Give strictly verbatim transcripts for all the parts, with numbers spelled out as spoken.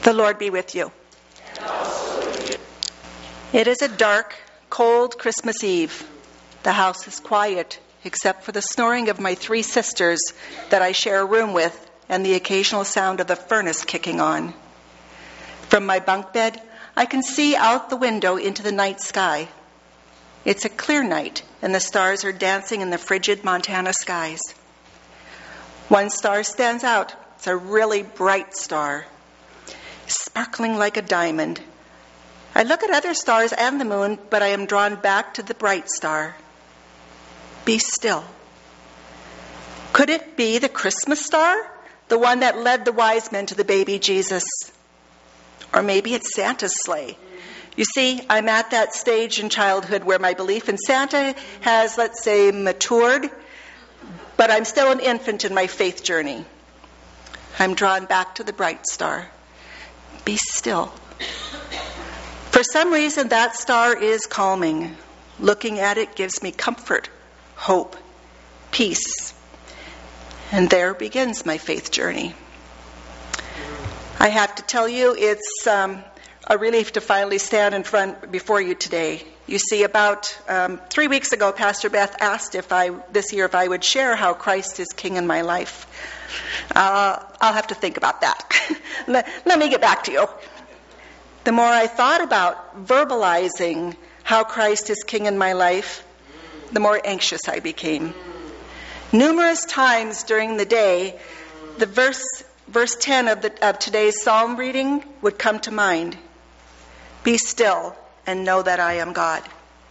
The Lord be with you. And also with you. It is a dark, cold Christmas Eve. The house is quiet, except for the snoring of my three sisters that I share a room with and the occasional sound of the furnace kicking on. From my bunk bed, I can see out the window into the night sky. It's a clear night, and the stars are dancing in the frigid Montana skies. One star stands out. It's a really bright star, sparkling like a diamond. I look at other stars and the moon, but I am drawn back to the bright star. Be still. Could it be the Christmas star? The one that led the wise men to the baby Jesus? Or maybe it's Santa's sleigh. You see, I'm at that stage in childhood where my belief in Santa has, let's say, matured, but I'm still an infant in my faith journey. I'm drawn back to the bright star. Be still. For some reason, that star is calming. Looking at it gives me comfort, hope, peace. And there begins my faith journey. I have to tell you, it's um, a relief to finally stand in front before you today. You see, about um, three weeks ago, Pastor Beth asked if I, this year, if I would share how Christ is King in my life. Uh, I'll have to think about that. let, let me get back to you. The more I thought about verbalizing how Christ is King in my life, the more anxious I became. Numerous times during the day, the verse verse ten of, the, of today's psalm reading would come to mind. Be still and know that I am God.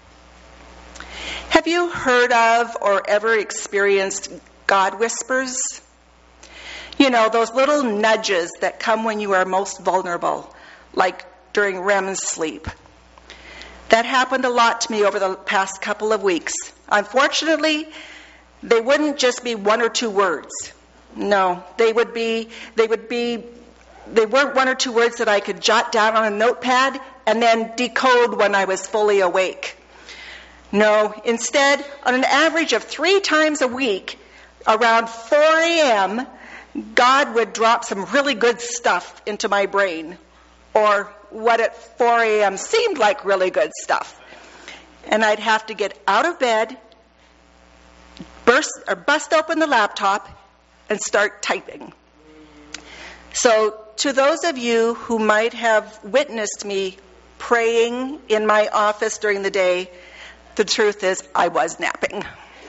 Have you heard of or ever experienced God whispers? You know, those little nudges that come when you are most vulnerable, like during R E M sleep. That happened a lot to me over the past couple of weeks. Unfortunately, they wouldn't just be one or two words. No, they would be, they would be, they weren't one or two words that I could jot down on a notepad and then decode when I was fully awake. No, instead, on an average of three times a week, around four a.m., God would drop some really good stuff into my brain, or what at four a.m. seemed like really good stuff. And I'd have to get out of bed, burst or bust open the laptop, and start typing. So to those of you who might have witnessed me praying in my office during the day, the truth is I was napping.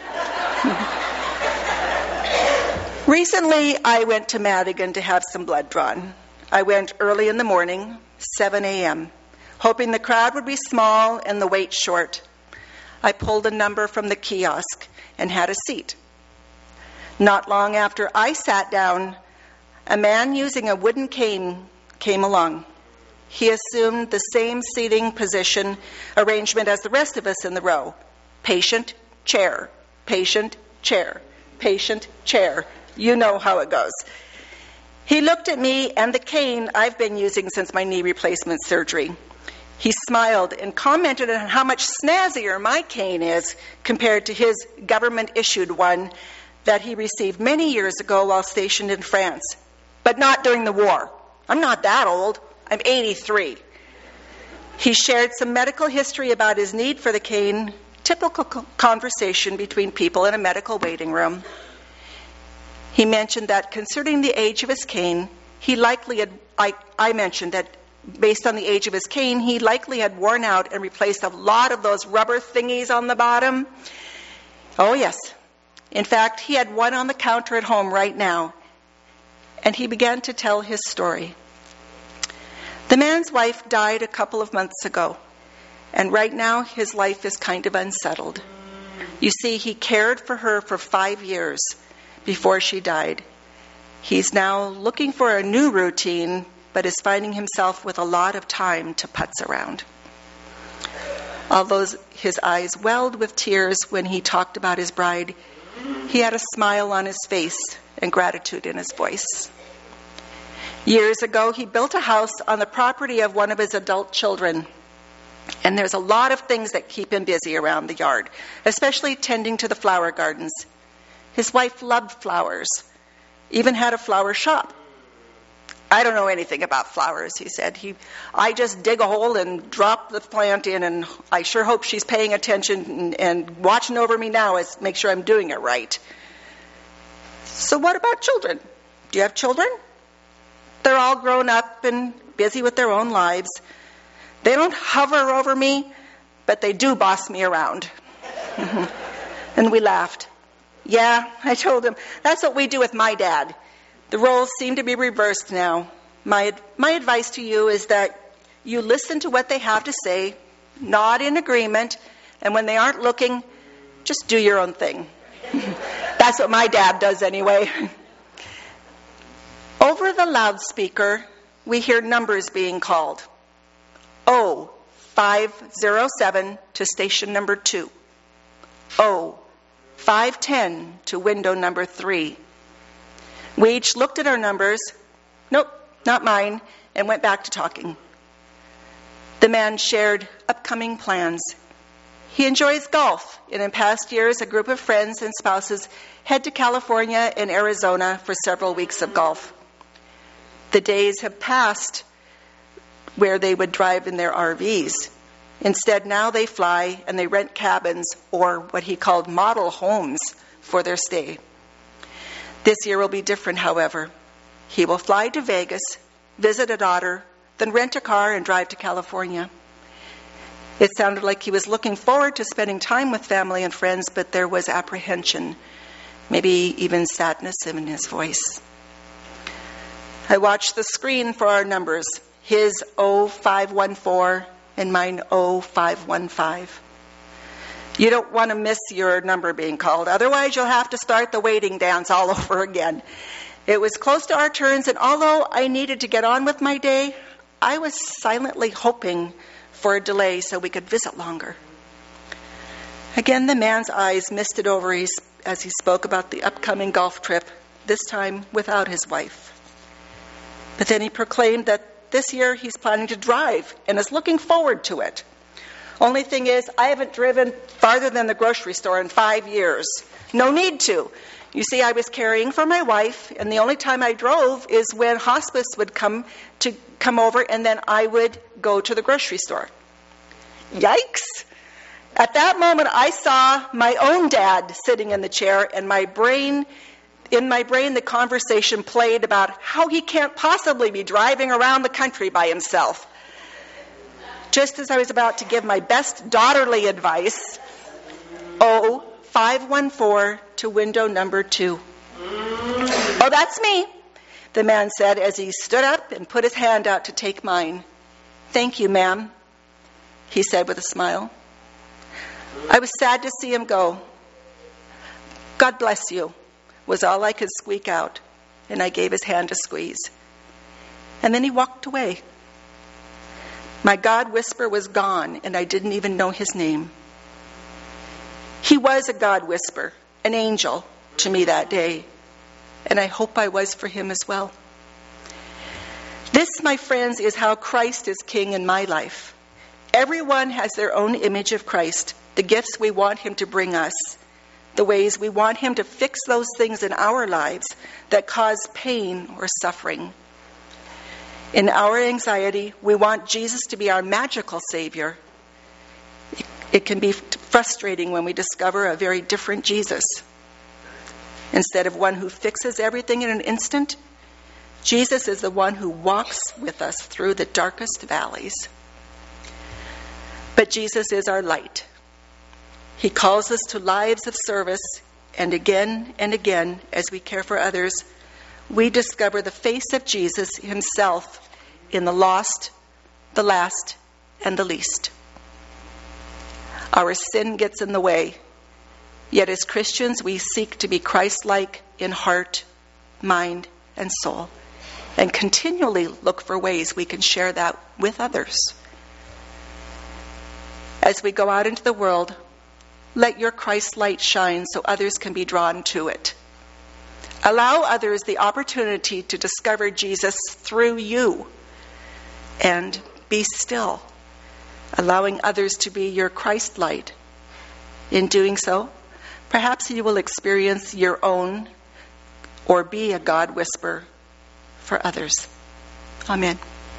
Recently, I went to Madigan to have some blood drawn. I went early in the morning, seven a.m., hoping the crowd would be small and the wait short. I pulled a number from the kiosk and had a seat. Not long after I sat down, a man using a wooden cane came along. He assumed the same seating position arrangement as the rest of us in the row. Patient, chair, patient, chair, patient, chair. You know how it goes. He looked at me and the cane I've been using since my knee replacement surgery. He smiled and commented on how much snazzier my cane is compared to his government-issued one that he received many years ago while stationed in France, but not during the war. I'm not that old. I'm eighty-three. He shared some medical history about his need for the cane, typical conversation between people in a medical waiting room. He mentioned that considering the age of his cane, he likely had, I, I mentioned that based on the age of his cane, he likely had worn out and replaced a lot of those rubber thingies on the bottom. Oh, yes. In fact, he had one on the counter at home right now. And he began to tell his story. The man's wife died a couple of months ago, and right now his life is kind of unsettled. You see, he cared for her for five years before she died. He's now looking for a new routine, but is finding himself with a lot of time to putz around. Although his eyes welled with tears when he talked about his bride, he had a smile on his face and gratitude in his voice. Years ago, he built a house on the property of one of his adult children. And there's a lot of things that keep him busy around the yard, especially tending to the flower gardens. His wife loved flowers, even had a flower shop. I don't know anything about flowers, he said. He, I just dig a hole and drop the plant in, and I sure hope she's paying attention and, and watching over me now as make sure I'm doing it right. So what about children? Do you have children? They're all grown up and busy with their own lives. They don't hover over me, but they do boss me around. And we laughed. Yeah, I told him, that's what we do with my dad. The roles seem to be reversed now. My my advice to you is that you listen to what they have to say, nod in agreement, and when they aren't looking, just do your own thing. That's what my dad does anyway. Over the loudspeaker, we hear numbers being called. Oh, five oh seven to station number two. Oh, five ten to window number three. We each looked at our numbers, nope, not mine, and went back to talking. The man shared upcoming plans. He enjoys golf, and in past years, a group of friends and spouses head to California and Arizona for several weeks of golf. The days have passed where they would drive in their R Vs. Instead, now they fly and they rent cabins, or what he called model homes, for their stay. This year will be different, however. He will fly to Vegas, visit a daughter, then rent a car and drive to California. It sounded like he was looking forward to spending time with family and friends, but there was apprehension, maybe even sadness in his voice. I watched the screen for our numbers, his oh five one four and mine oh five one five. You don't want to miss your number being called. Otherwise, you'll have to start the waiting dance all over again. It was close to our turns, and although I needed to get on with my day, I was silently hoping for a delay so we could visit longer. Again, the man's eyes misted over as he spoke about the upcoming golf trip, this time without his wife. But then he proclaimed that this year he's planning to drive and is looking forward to it. Only thing is, I haven't driven farther than the grocery store in five years. No need to. You see, I was caring for my wife, and the only time I drove is when hospice would come to come over, and then I would go to the grocery store. Yikes! At that moment, I saw my own dad sitting in the chair, and my brain, in my brain, the conversation played about how he can't possibly be driving around the country by himself. Just as I was about to give my best daughterly advice, oh, five one four to window number two. Oh, that's me, the man said as he stood up and put his hand out to take mine. Thank you, ma'am, he said with a smile. I was sad to see him go. God bless you, was all I could squeak out, and I gave his hand a squeeze. And then he walked away. My God whisper was gone, and I didn't even know his name. He was a God whisper, an angel to me that day, and I hope I was for him as well. This, my friends, is how Christ is king in my life. Everyone has their own image of Christ, the gifts we want him to bring us, the ways we want him to fix those things in our lives that cause pain or suffering. In our anxiety, we want Jesus to be our magical Savior. It can be frustrating when we discover a very different Jesus. Instead of one who fixes everything in an instant, Jesus is the one who walks with us through the darkest valleys. But Jesus is our light. He calls us to lives of service, and again and again, as we care for others, we discover the face of Jesus himself in the lost, the last, and the least. Our sin gets in the way, yet as Christians we seek to be Christ-like in heart, mind, and soul, and continually look for ways we can share that with others. As we go out into the world, let your Christ light shine so others can be drawn to it. Allow others the opportunity to discover Jesus through you. And be still, allowing others to be your Christ light. In doing so, perhaps you will experience your own or be a God whisper for others. Amen.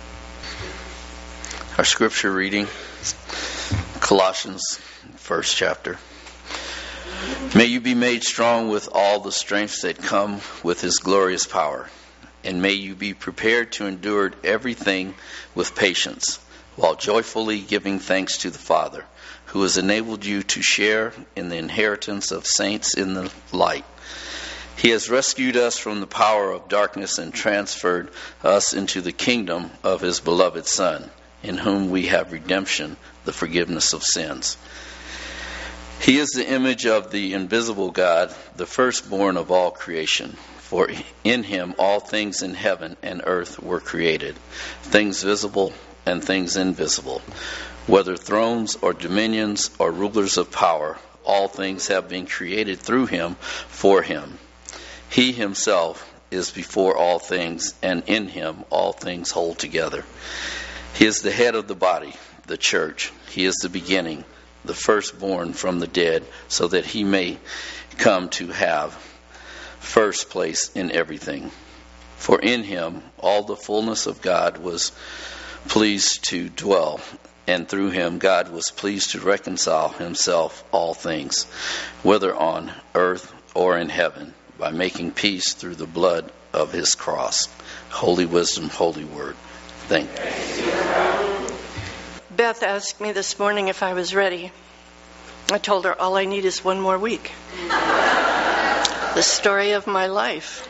Our scripture reading, Colossians, first chapter. May you be made strong with all the strength that come with his glorious power, and may you be prepared to endure everything with patience, while joyfully giving thanks to the Father, who has enabled you to share in the inheritance of saints in the light. He has rescued us from the power of darkness and transferred us into the kingdom of his beloved Son, in whom we have redemption, the forgiveness of sins. He is the image of the invisible God, the firstborn of all creation. For in him all things in heaven and earth were created, things visible and things invisible, whether thrones or dominions or rulers of power, all things have been created through him, for him. He himself is before all things, and in him all things hold together. He is the head of the body, the church. He is the beginning, the firstborn from the dead, so that he may come to have first place in everything. For in him all the fullness of God was pleased to dwell, and through him God was pleased to reconcile himself all things, whether on earth or in heaven, by making peace through the blood of his cross. Holy wisdom, holy word. Thank you. Beth asked me this morning if I was ready. I told her all I need is one more week. The story of my life.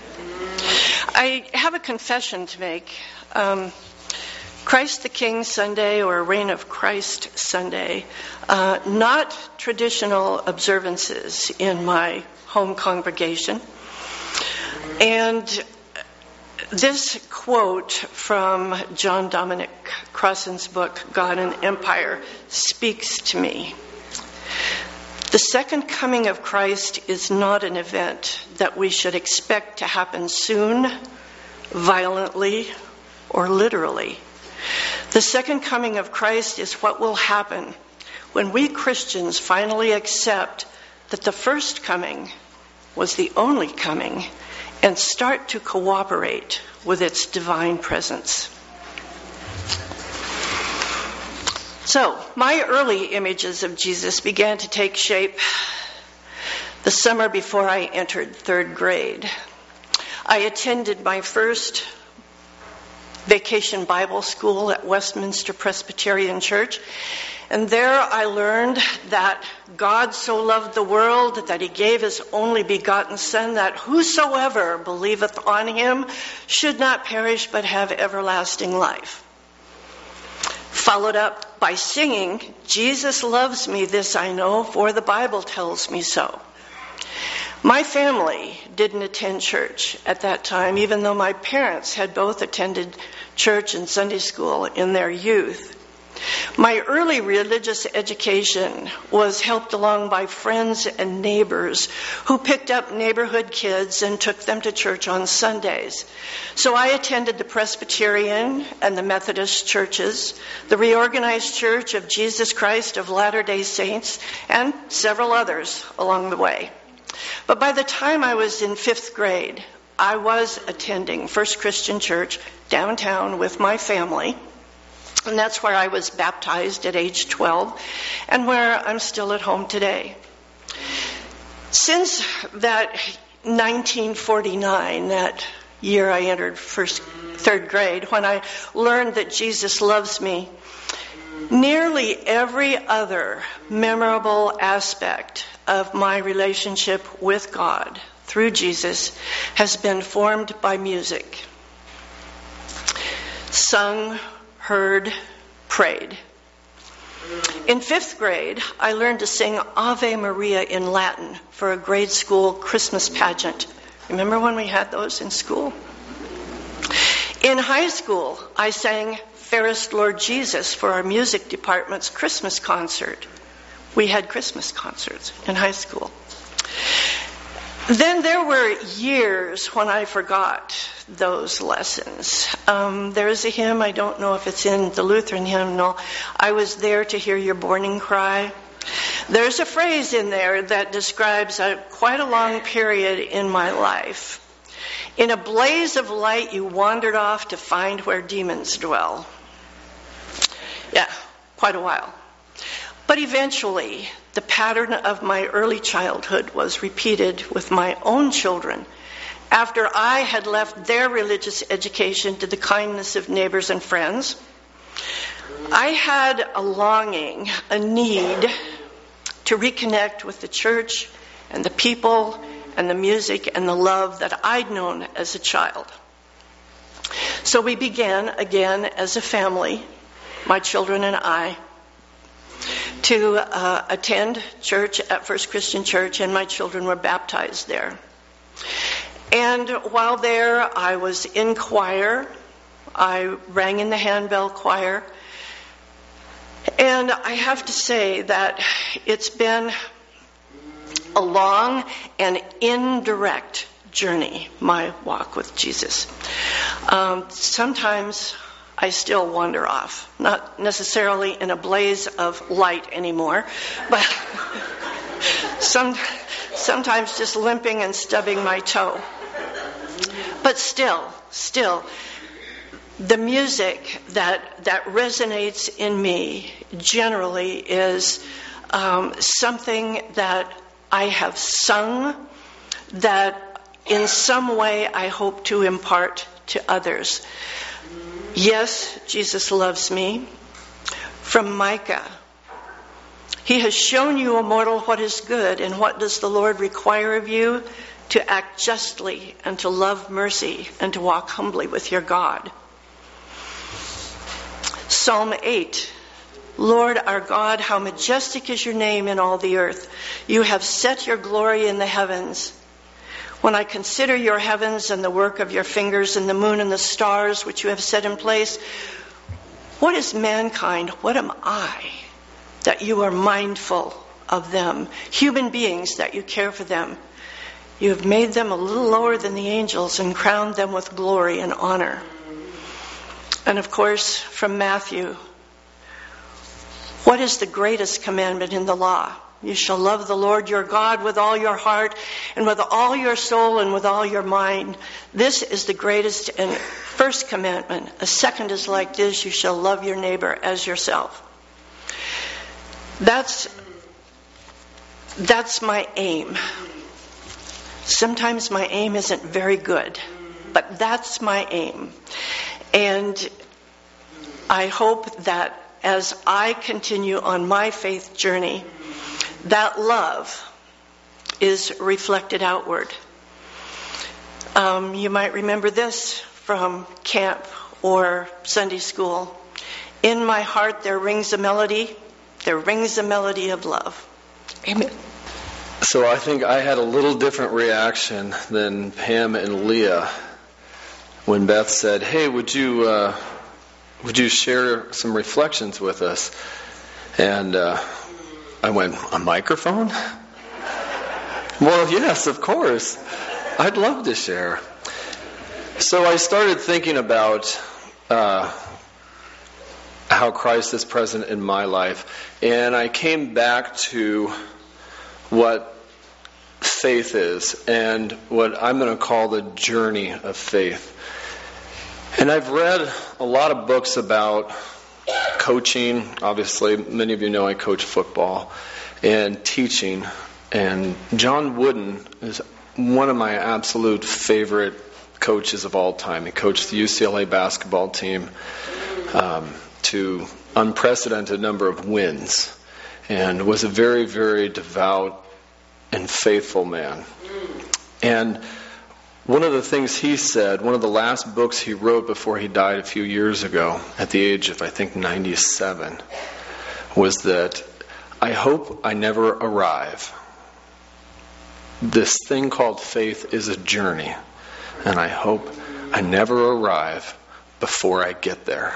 I have a confession to make. Um, Christ the King Sunday, or Reign of Christ Sunday, uh, not traditional observances in my home congregation. And this quote from John Dominic Crossan's book, God and Empire, speaks to me. The second coming of Christ is not an event that we should expect to happen soon, violently, or literally. The second coming of Christ is what will happen when we Christians finally accept that the first coming was the only coming and start to cooperate with its divine presence. So, my early images of Jesus began to take shape the summer before I entered third grade. I attended my first vacation Bible school at Westminster Presbyterian Church, and there I learned that God so loved the world that he gave his only begotten Son, that whosoever believeth on him should not perish but have everlasting life. Followed up by singing, Jesus loves me, this I know, for the Bible tells me so. My family didn't attend church at that time, even though my parents had both attended church and Sunday school in their youth. My early religious education was helped along by friends and neighbors who picked up neighborhood kids and took them to church on Sundays. So I attended the Presbyterian and the Methodist churches, the Reorganized Church of Jesus Christ of Latter-day Saints, and several others along the way. But by the time I was in fifth grade, I was attending First Christian Church downtown with my family. And that's where I was baptized at age twelve, and where I'm still at home today. Since that nineteen forty-nine, that year I entered first, third grade, when I learned that Jesus loves me, nearly every other memorable aspect of my relationship with God through Jesus has been formed by music. Sung, heard, prayed. In fifth grade, I learned to sing Ave Maria in Latin for a grade school Christmas pageant. Remember when we had those in school? In high school, I sang Fairest Lord Jesus for our music department's Christmas concert. We had Christmas concerts in high school. Then there were years when I forgot those lessons. Um, there's a hymn, I don't know if it's in the Lutheran hymnal, I was there to hear your morning cry. There's a phrase in there that describes a, quite a long period in my life. In a blaze of light, you wandered off to find where demons dwell. Yeah, quite a while. But eventually, the pattern of my early childhood was repeated with my own children after I had left their religious education to the kindness of neighbors and friends. I had a longing, a need to reconnect with the church and the people and the music and the love that I'd known as a child. So we began again as a family, my children and I, to uh, attend church at First Christian Church, and my children were baptized there. And while there, I was in choir. I rang in the handbell choir. And I have to say that it's been a long and indirect journey, my walk with Jesus. Um, sometimes I still wander off, not necessarily in a blaze of light anymore, but some, sometimes just limping and stubbing my toe. But still, still, the music that that resonates in me generally is um, something that I have sung that in some way I hope to impart to others. Yes, Jesus loves me. From Micah. He has shown you, O mortal, what is good, and what does the Lord require of you? To act justly, and to love mercy, and to walk humbly with your God. Psalm eight. Lord our God, how majestic is your name in all the earth. You have set your glory in the heavens. When I consider your heavens and the work of your fingers, and the moon and the stars which you have set in place, what is mankind? What am I that you are mindful of them? Human beings, that you care for them. You have made them a little lower than the angels and crowned them with glory and honor. And of course, from Matthew, what is the greatest commandment in the law? You shall love the Lord your God with all your heart and with all your soul and with all your mind. This is the greatest and first commandment. A second is like this: you shall love your neighbor as yourself. That's, that's my aim. Sometimes my aim isn't very good, but that's my aim. And I hope that as I continue on my faith journey, that love is reflected outward. Um, you might remember this from camp or Sunday school. In my heart there rings a melody, there rings a melody of love. Amen. So I think I had a little different reaction than Pam and Leah when Beth said, "Hey, would you uh, would you share some reflections with us?" And uh, I went, "A microphone? Well, yes, of course. I'd love to share." So I started thinking about uh, how Christ is present in my life, and I came back to what faith is and what I'm going to call the journey of faith. And I've read a lot of books about coaching. Obviously, many of you know I coach football, and teaching. And John Wooden is one of my absolute favorite coaches of all time. He coached the U C L A basketball team um, to unprecedented number of wins, and was a very, very devout and faithful man. And one of the things he said, one of the last books he wrote before he died a few years ago, at the age of, I think, ninety-seven, was that, "I hope I never arrive. This thing called faith is a journey, and I hope I never arrive before I get there."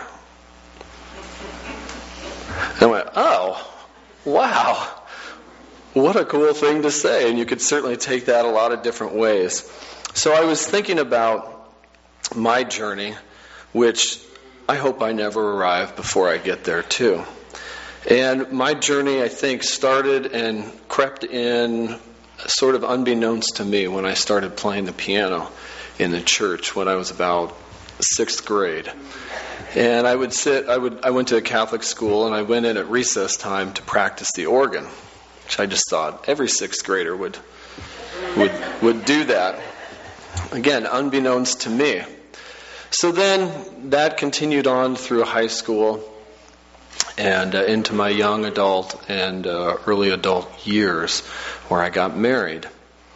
And I went, "Oh, wow. What a cool thing to say." And you could certainly take that a lot of different ways. So I was thinking about my journey, which I hope I never arrive before I get there too. And my journey, I think, started and crept in sort of unbeknownst to me when I started playing the piano. in the church when I was about sixth grade. And I would sit, I would, I went to a Catholic school, and I went in at recess time to practice the organ, which I just thought every sixth grader would, would, would do that. Again, unbeknownst to me. So then that continued on through high school and uh, into my young adult and uh, early adult years, where I got married.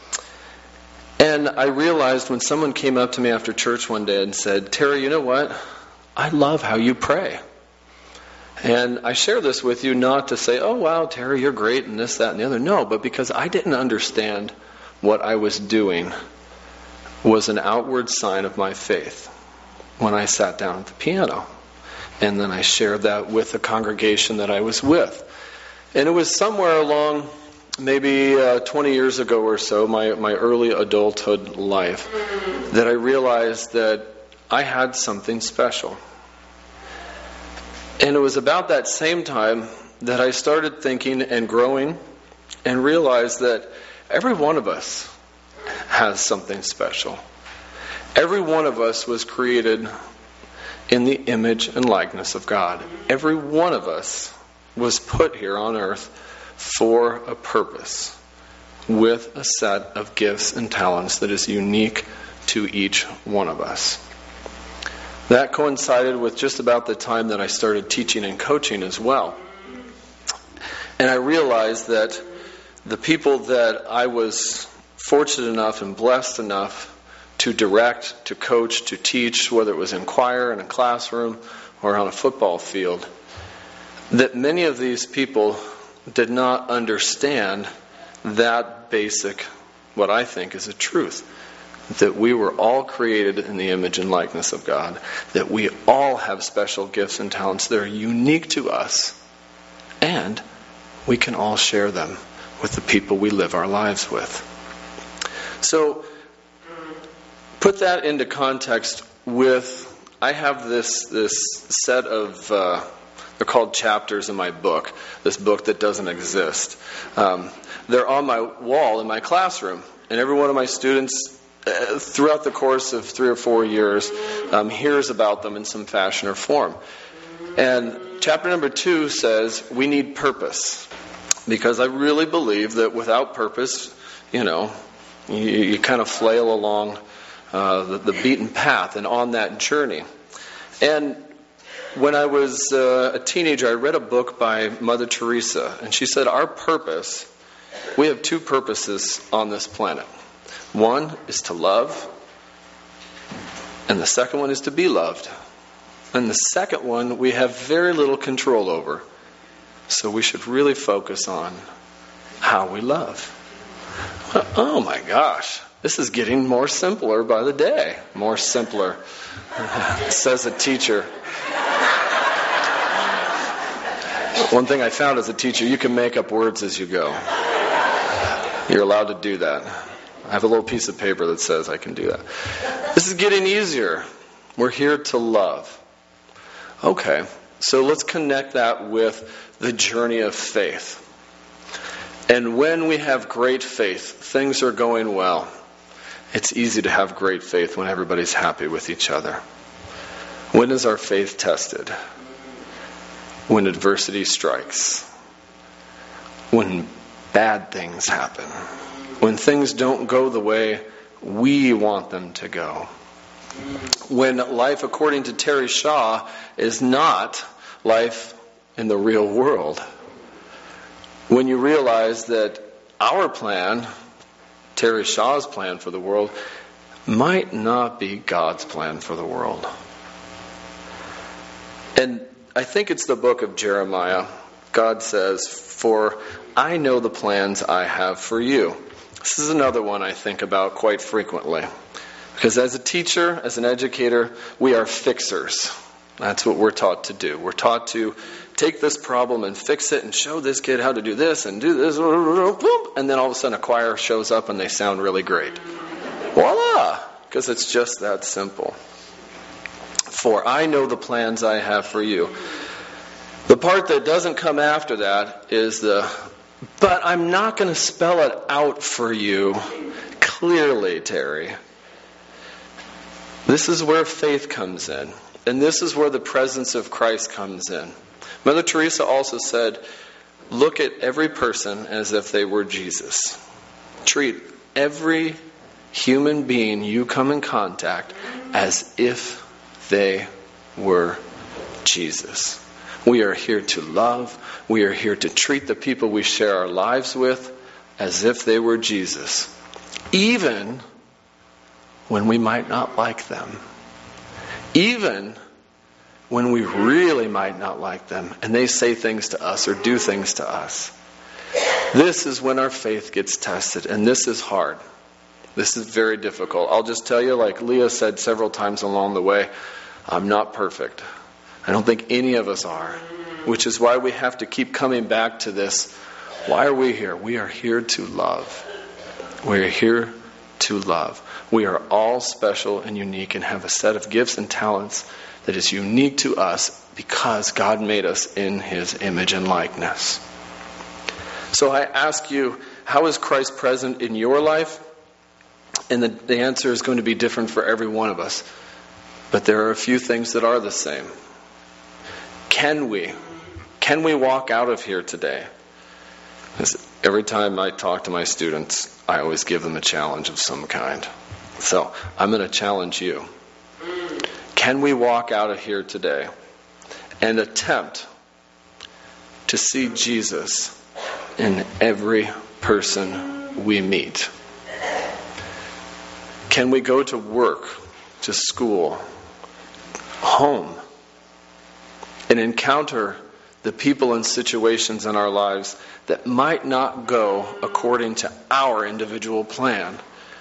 And I realized when someone came up to me after church one day and said, "Terry, you know what? I love how you pray." And I share this with you not to say, "Oh, wow, Terry, you're great," and this, that, and the other. No, but because I didn't understand what I was doing was an outward sign of my faith when I sat down at the piano. And then I shared that with the congregation that I was with. And it was somewhere along maybe uh, twenty years ago or so, my, my early adulthood life, that I realized that I had something special. And it was about that same time that I started thinking and growing and realized that every one of us has something special. Every one of us was created in the image and likeness of God. Every one of us was put here on earth for a purpose, with a set of gifts and talents that is unique to each one of us. That coincided with just about the time that I started teaching and coaching as well. And I realized that the people that I was fortunate enough and blessed enough to direct, to coach, to teach, whether it was in choir, in a classroom, or on a football field, that many of these people did not understand that basic, what I think is a truth, that we were all created in the image and likeness of God, that we all have special gifts and talents that are unique to us, and we can all share them with the people we live our lives with. So, put that into context with, I have this this set of, uh, they're called chapters in my book, this book that doesn't exist. Um, they're on my wall in my classroom, and every one of my students, uh, throughout the course of three or four years, um, hears about them in some fashion or form. And chapter number two says, we need purpose. Because I really believe that without purpose, you know, you, you kind of flail along Uh, the, the beaten path and on that journey. And when I was uh, a teenager, I read a book by Mother Teresa, and she said, our purpose, we have two purposes on this planet. One is to love, and the second one is to be loved. And the second one we have very little control over. So we should really focus on how we love. Oh my gosh. This is getting more simpler by the day. More simpler, says a teacher. One thing I found as a teacher, you can make up words as you go. You're allowed to do that. I have a little piece of paper that says I can do that. This is getting easier. We're here to love. Okay, so let's connect that with the journey of faith. And when we have great faith, things are going well. It's easy to have great faith when everybody's happy with each other. When is our faith tested? When adversity strikes. When bad things happen. When things don't go the way we want them to go. When life, according to Terry Shaw, is not life in the real world. When you realize that our plan, Terry Shaw's plan for the world, might not be God's plan for the world. And I think it's the book of Jeremiah. God says, for I know the plans I have for you. This is another one I think about quite frequently. Because as a teacher, as an educator, we are fixers. That's what we're taught to do. We're taught to take this problem and fix it and show this kid how to do this and do this. And then all of a sudden a choir shows up and they sound really great. Voila! Because it's just that simple. For I know the plans I have for you. The part that doesn't come after that is the, but I'm not going to spell it out for you clearly, Terry. This is where faith comes in. And this is where the presence of Christ comes in. Mother Teresa also said, look at every person as if they were Jesus. Treat every human being you come in contact as if they were Jesus. We are here to love. We are here to treat the people we share our lives with as if they were Jesus. Even when we might not like them. Even when we really might not like them and they say things to us or do things to us. This is when our faith gets tested, and this is hard. This is very difficult. I'll just tell you, like Leah said several times along the way, I'm not perfect. I don't think any of us are, which is why we have to keep coming back to this. Why are we here? We are here to love. We are here to love. We are all special and unique and have a set of gifts and talents that is unique to us because God made us in His image and likeness. So I ask you, how is Christ present in your life? And the, the answer is going to be different for every one of us. But there are a few things that are the same. Can we? Can we walk out of here today? Because every time I talk to my students, I always give them a challenge of some kind. So I'm going to challenge you. Can we walk out of here today and attempt to see Jesus in every person we meet? Can we go to work, to school, home, and encounter the people and situations in our lives that might not go according to our individual plan,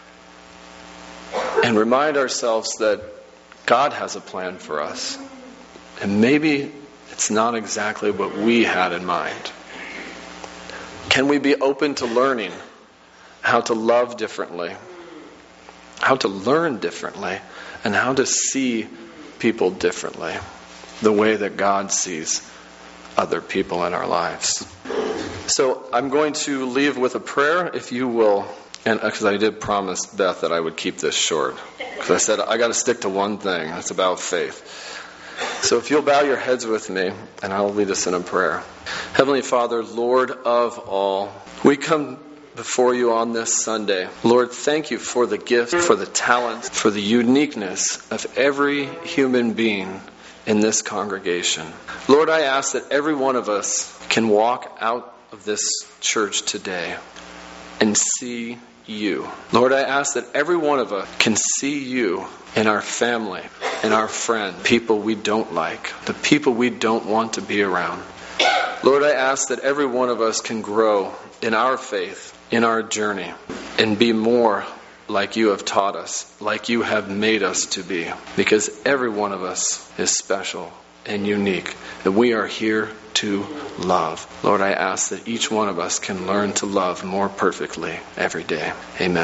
and remind ourselves that God has a plan for us, and maybe it's not exactly what we had in mind? Can we be open to learning how to love differently, how to learn differently, and how to see people differently, the way that God sees other people in our lives? So I'm going to leave with a prayer, if you will, and because I did promise Beth that I would keep this short, because I said I got to stick to one thing. It's about faith. So if you'll bow your heads with me, and I'll lead us in a prayer. Heavenly Father, Lord of all, we come before you on this Sunday. Lord, thank you for the gift, for the talent, for the uniqueness of every human being in this congregation. Lord, I ask that every one of us can walk out of this church today and see you. Lord, I ask that every one of us can see you in our family, in our friends, people we don't like, the people we don't want to be around. Lord, I ask that every one of us can grow in our faith, in our journey, and be more like you have taught us, like you have made us to be. Because every one of us is special and unique, and we are here to love. Lord, I ask that each one of us can learn to love more perfectly every day. Amen.